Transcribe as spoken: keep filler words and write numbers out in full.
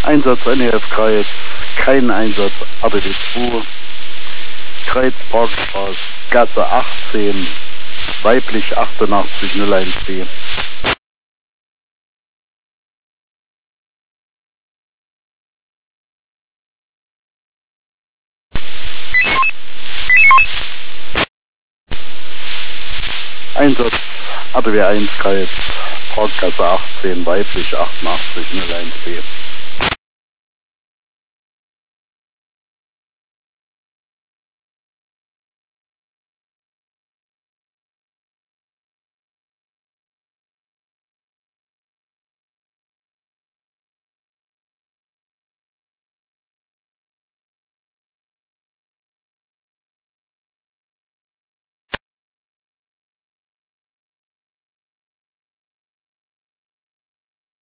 Einsatz N E F-Kreis, kein Einsatz A B W zwei, Kreuz Parkstraße, Gasse achtzehn, weiblich achtundachtzig null eins B. Einsatz A B W eins Kreis, Parkgasse achtzehn, weiblich achtundachtzig null eins B.